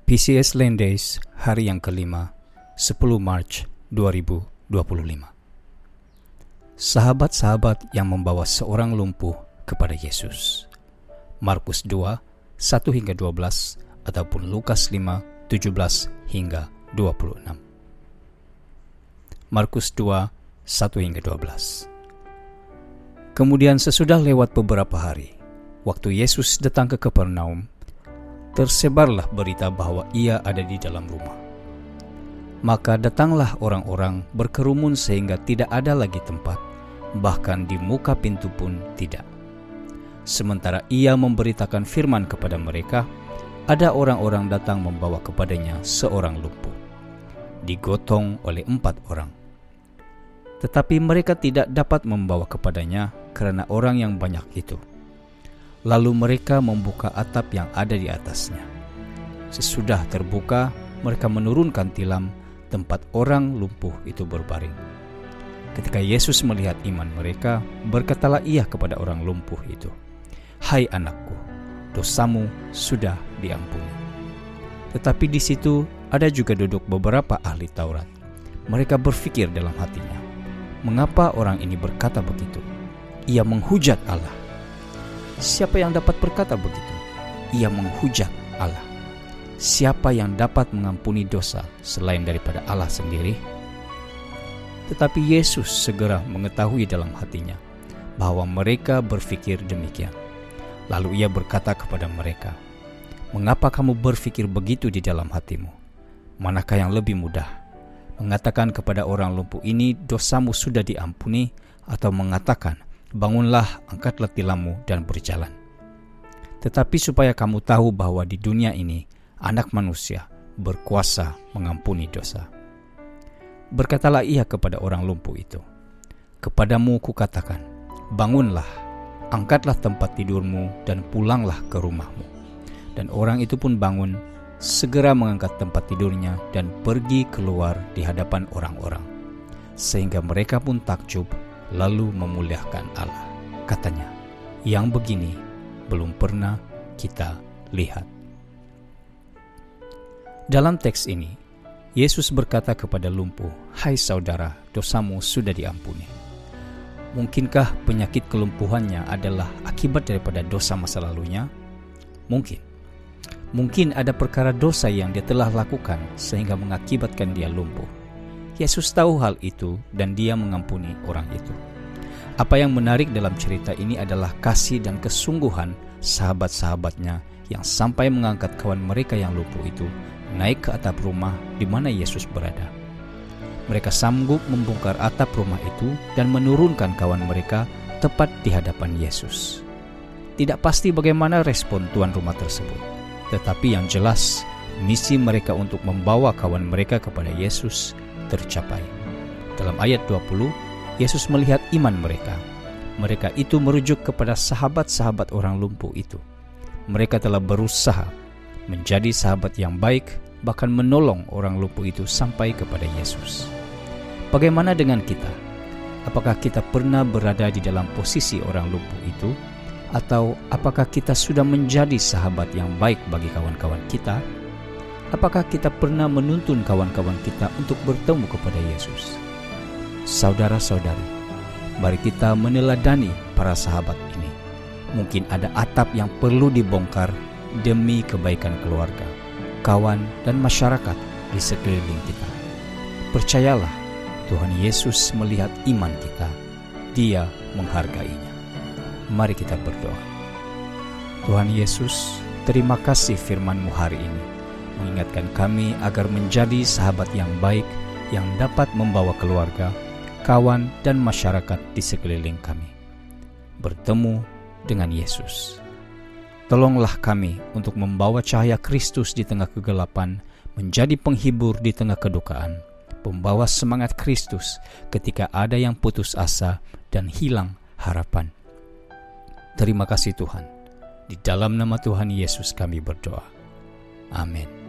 PCS Land Days, hari yang kelima, 10 Maret 2025. Sahabat-sahabat yang membawa seorang lumpuh kepada Yesus. Markus 2, 1-12, ataupun Lukas 5, 17 hingga 26. Markus 2, 1-12. Kemudian sesudah lewat beberapa hari, waktu Yesus datang ke Kapernaum, tersebarlah berita bahwa ia ada di dalam rumah. Maka datanglah orang-orang berkerumun sehingga tidak ada lagi tempat, bahkan di muka pintu pun tidak. Sementara ia memberitakan firman kepada mereka, ada orang-orang datang membawa kepadanya seorang lumpuh, digotong oleh 4 orang. Tetapi mereka tidak dapat membawa kepadanya karena orang yang banyak itu. Lalu mereka membuka atap yang ada di atasnya. Sesudah terbuka, mereka menurunkan tilam tempat orang lumpuh itu berbaring. Ketika Yesus melihat iman mereka, berkatalah ia kepada orang lumpuh itu, "Hai anakku, dosamu sudah diampuni." Tetapi di situ ada juga duduk beberapa ahli Taurat. Mereka berpikir dalam hatinya, "Mengapa orang ini berkata begitu? Ia menghujat Allah." Siapa yang dapat berkata begitu? Ia menghujat Allah. Siapa yang dapat mengampuni dosa selain daripada Allah sendiri? Tetapi Yesus segera mengetahui dalam hatinya bahwa mereka berpikir demikian. Lalu ia berkata kepada mereka, "Mengapa kamu berpikir begitu di dalam hatimu? Manakah yang lebih mudah? Mengatakan kepada orang lumpuh ini, dosamu sudah diampuni, atau mengatakan, bangunlah, angkatlah tilammu dan berjalan? Tetapi supaya kamu tahu bahwa di dunia ini Anak Manusia berkuasa mengampuni dosa." Berkatalah ia kepada orang lumpuh itu, "Kepadamu kukatakan, bangunlah, angkatlah tempat tidurmu dan pulanglah ke rumahmu." Dan orang itu pun bangun, segera mengangkat tempat tidurnya dan pergi keluar di hadapan orang-orang, sehingga mereka pun takjub lalu memuliakan Allah. Katanya, "Yang begini belum pernah kita lihat." Dalam teks ini, Yesus berkata kepada lumpuh, "Hai saudara, dosamu sudah diampuni." Mungkinkah penyakit kelumpuhannya adalah akibat daripada dosa masa lalunya? Mungkin. Mungkin ada perkara dosa yang dia telah lakukan sehingga mengakibatkan dia lumpuh. Yesus tahu hal itu dan dia mengampuni orang itu. Apa yang menarik dalam cerita ini adalah kasih dan kesungguhan sahabat-sahabatnya yang sampai mengangkat kawan mereka yang lumpuh itu naik ke atap rumah di mana Yesus berada. Mereka sanggup membongkar atap rumah itu dan menurunkan kawan mereka tepat di hadapan Yesus. Tidak pasti bagaimana respon tuan rumah tersebut, tetapi yang jelas misi mereka untuk membawa kawan mereka kepada Yesus tercapai. Dalam ayat 20, Yesus melihat iman mereka. Mereka itu merujuk kepada sahabat-sahabat orang lumpuh itu. Mereka telah berusaha menjadi sahabat yang baik, bahkan menolong orang lumpuh itu sampai kepada Yesus. Bagaimana dengan kita? Apakah kita pernah berada di dalam posisi orang lumpuh itu? Atau apakah kita sudah menjadi sahabat yang baik bagi kawan-kawan kita? Apakah kita pernah menuntun kawan-kawan kita untuk bertemu kepada Yesus? Saudara-saudari, mari kita meneladani para sahabat ini. Mungkin ada atap yang perlu dibongkar demi kebaikan keluarga, kawan, dan masyarakat di sekeliling kita. Percayalah, Tuhan Yesus melihat iman kita. Dia menghargainya. Mari kita berdoa. Tuhan Yesus, terima kasih firman-Mu hari ini, mengingatkan kami agar menjadi sahabat yang baik yang dapat membawa keluarga, kawan, dan masyarakat di sekeliling kami bertemu dengan Yesus. Tolonglah kami untuk membawa cahaya Kristus di tengah kegelapan, menjadi penghibur di tengah kedukaan, pembawa semangat Kristus ketika ada yang putus asa dan hilang harapan. Terima kasih Tuhan. Di dalam nama Tuhan Yesus kami berdoa. Amin.